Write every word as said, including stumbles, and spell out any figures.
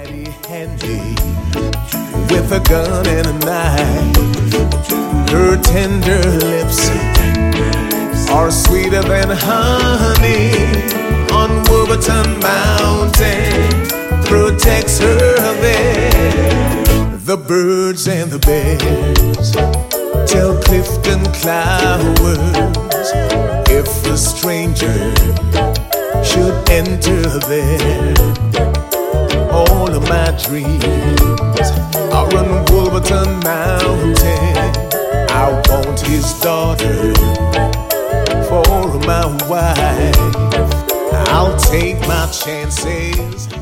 steady-handed with a gun and a knife. Her tender lips are sweeter than honey on Wolverton Mountain. Protects her there. The birds and the bears tell Clifton Clowers if a stranger should enter there. All of my dreams are on Wolverton Mountain. I want his daughter for my wife. I'll take my chances.